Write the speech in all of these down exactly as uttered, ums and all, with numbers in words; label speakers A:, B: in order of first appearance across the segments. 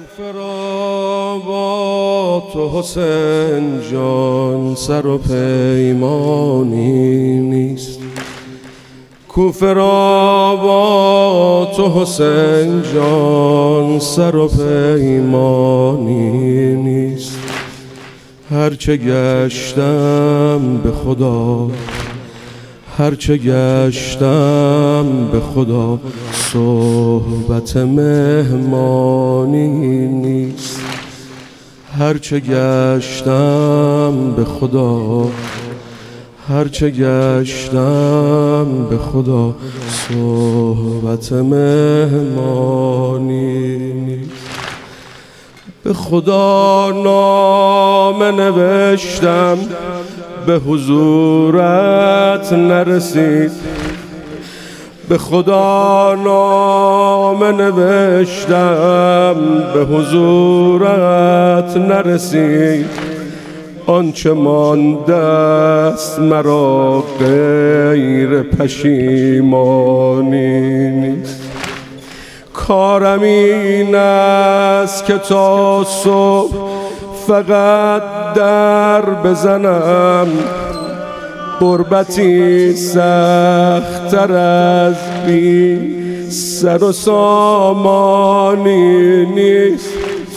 A: کوفه را با تو حسین جان سر و پیمانی نیست. کوفه را با تو حسین جان سر و پیمانی نیست. هرچه گشتم به خدا هرچه گشتم به خدا صحبت مهمانی نیست. هرچه گشتم به خدا هرچه گشتم به خدا صحبت مهمانی نیست. به خدا نامه نوشتم به حضورت نرسید. به خدا نامه نوشتم به حضورت نرسید. آنچه مانده است مرا غیر پشیمانی نیست. کارم این است که تا صبح فقط در بزنم. غربتی سخت‌تر از بی سر و سامانی نیست.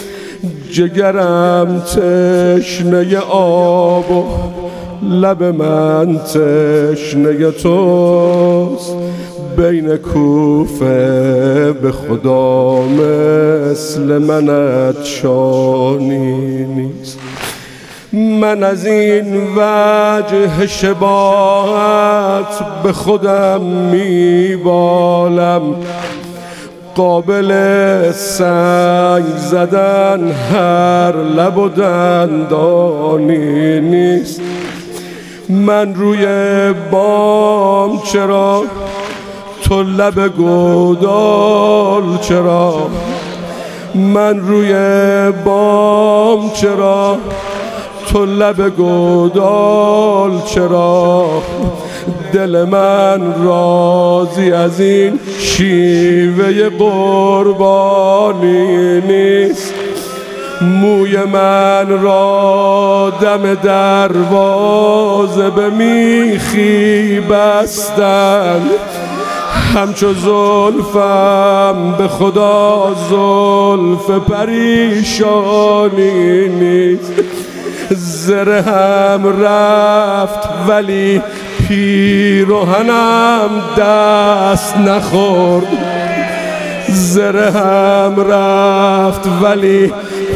A: جگرم تشنه آب و لب من تشنه توست. بین کوفه به خدا مثل من عطشانی نیست. من از این وجه شباهت به خودم میبالم. قابل سنگ زدن هر لب و دندانی نیست. من روی بام چرا تو لب گودال چرا؟ من روی بام چرا تو لب گودال چرا؟ دل من راضی از این شیوه قربانی نیست. موی من را دم دروازه به میخی بستن. همچو زلفم به خدا زلف پریشانی نیست. زرهم رفت ولی پیرهنم دست نخورد. زرهم رفت ولی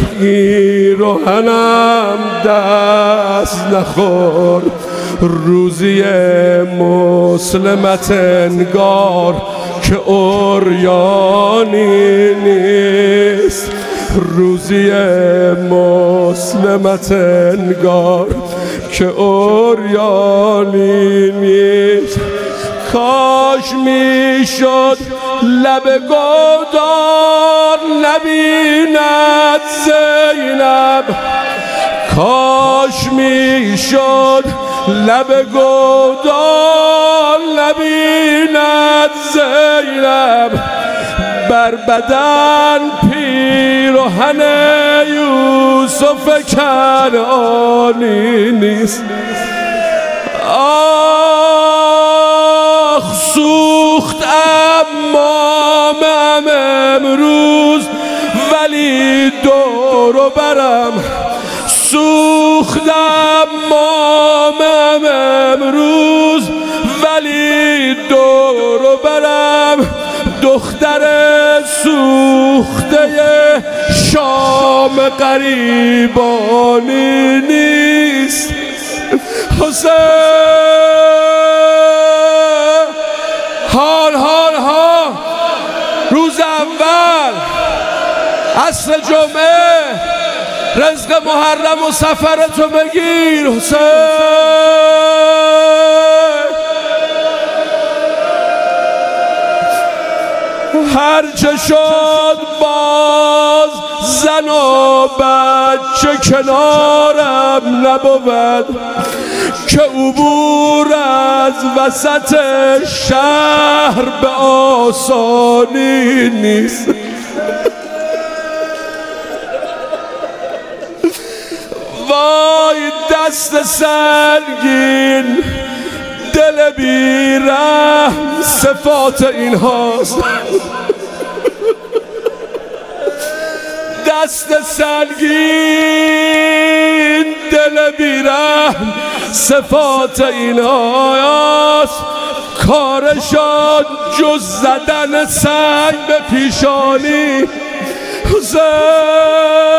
A: پیرهنم دست نخورد. روزی مسلمت انگار که عریانی نیست. روزی مسلمت انگار که عریانی نیست. کاش میشد لب گودال نبیند زینب. کاش میشد لب گودال نبیند زینب. بر بدن پیرهن یوسف کنعانی نیست. آخ سوخت امامم امروز ولی دور و برم. سوخت امامم امروز ولی دور و برم. دختر سوخته شام غریبانی نیست. حسین حال حال ها روز اول عصر جمعه رزق محرم و سفرتو بگیر. حسین هرچه شد باز زن و بچه کنارم نبود که عبور از وسط شهر به آسانی نیست. وای دست سنگین دل بیرحم صفات این هاست. دست سنگین دل بیرحم صفات این هاست. کارشان جز زدن سنگ به پیشانی حسین